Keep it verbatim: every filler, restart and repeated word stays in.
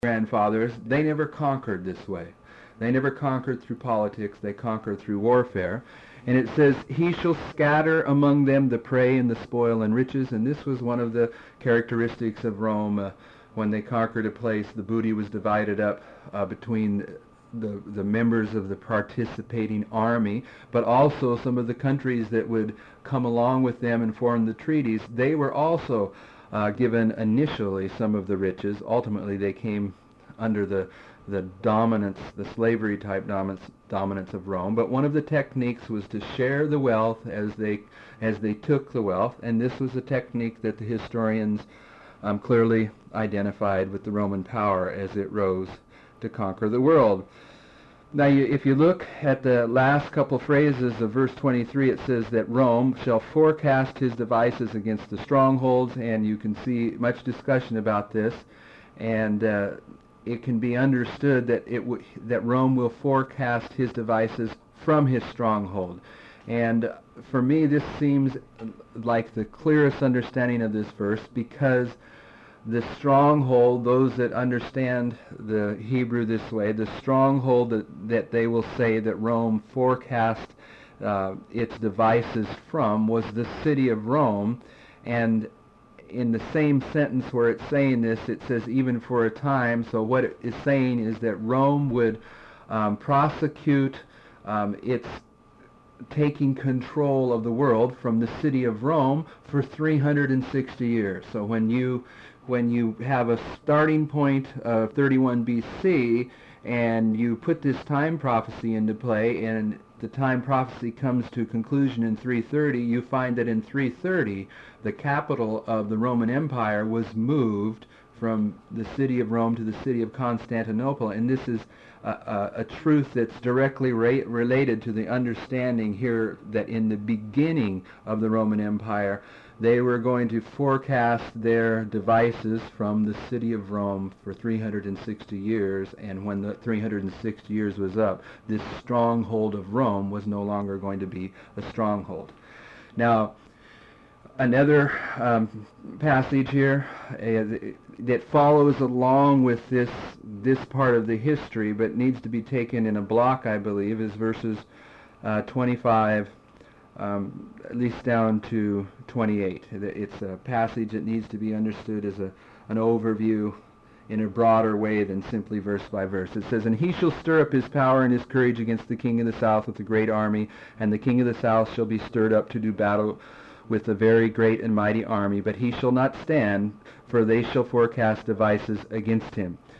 grandfathers, they never conquered this way. They never conquered through politics, they conquered through warfare. And it says, he shall scatter among them the prey and the spoil and riches. And this was one of the characteristics of Rome. Uh, when they conquered a place, the booty was divided up uh, between the, the members of the participating army, but also some of the countries that would come along with them and form the treaties. They were also uh, given initially some of the riches. Ultimately, they came under the the dominance, the slavery type dominance, dominance of Rome. But one of the techniques was to share the wealth as they as they took the wealth, and this was a technique that the historians um, clearly identified with the Roman power as it rose to conquer the world. Now, you, if you look at the last couple phrases of verse twenty-three, it says that Rome shall forecast his devices against the strongholds, and you can see much discussion about this, and uh, it can be understood that it w that Rome will forecast his devices from his stronghold. And for me, this seems like the clearest understanding of this verse, because the stronghold, those that understand the Hebrew this way, the stronghold that, that they will say that Rome forecast uh, its devices from was the city of Rome. And in the same sentence where it's saying this, it says even for a time. So what it is saying is that Rome would um, prosecute um, its taking control of the world from the city of Rome for three hundred sixty years. So when you when you have a starting point of thirty-one B C and you put this time prophecy into play, and the time prophecy comes to conclusion in three thirty, you find that in three thirty the capital of the Roman Empire was moved from the city of Rome to the city of Constantinople. And this is a, a, a truth that's directly ra related to the understanding here that in the beginning of the Roman Empire, they were going to forecast their devices from the city of Rome for three hundred sixty years, and when the three hundred sixty years was up, this stronghold of Rome was no longer going to be a stronghold. Now, another um, passage here uh, that follows along with this this part of the history, but needs to be taken in a block, I believe, is verses uh, twenty-five, um, at least down to twenty-eight. It's a passage that needs to be understood as a an overview in a broader way than simply verse by verse. It says, "And he shall stir up his power and his courage against the king of the south with a great army, and the king of the south shall be stirred up to do battle with a very great and mighty army, but he shall not stand, for they shall forecast devices against him.